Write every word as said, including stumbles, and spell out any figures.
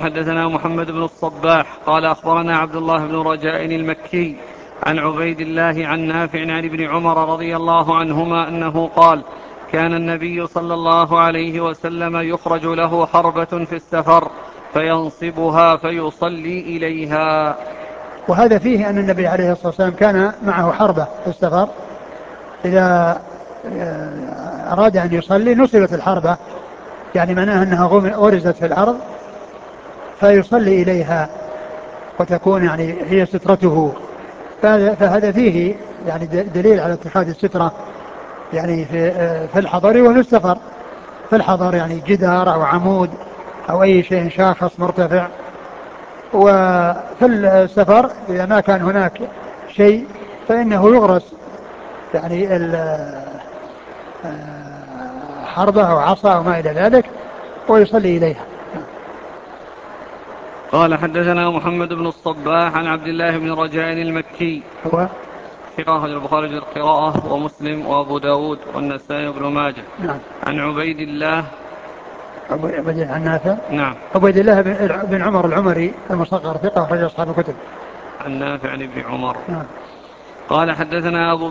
حدثنا محمد بن الصباح قال أخبرنا عبد الله بن رجاء المكي عن عبيد الله عن نافع عن ابن عمر رضي الله عنهما أنه قال كان النبي صلى الله عليه وسلم يخرج له حربة في السفر فينصبها فيصلي إليها. وهذا فيه أن النبي عليه الصلاة والسلام كان معه حربة في السفر، إذا أراد أن يصلي نصبت الحربة، يعني معناها أنها غرزت في الأرض فيصلي إليها وتكون يعني هي سترته. فهذا فيه يعني دليل على اتخاذ السترة يعني في في الحضر وفي السفر. في الحضر يعني جدار أو عمود أو أي شيء شاخص مرتفع، وفي السفر إذا ما كان هناك شيء فإنه يغرس يعني حربة أو عصا أو ما إلى ذلك ويصلي إليها. قال حدثنا محمد بن الصباح عن عبد الله بن رجاء المكي هو ثقة البخاري في القراءة ومسلم وأبو داود والنسائي وابن ماجه. نعم. عن عبيد الله عبيد الله عن نافع. نعم. عبيد الله بن عمر العمري المصغر ثقة أخرج أصحاب الكتب. عن نافع عن ابن عمر. نعم. قال حدثنا أبو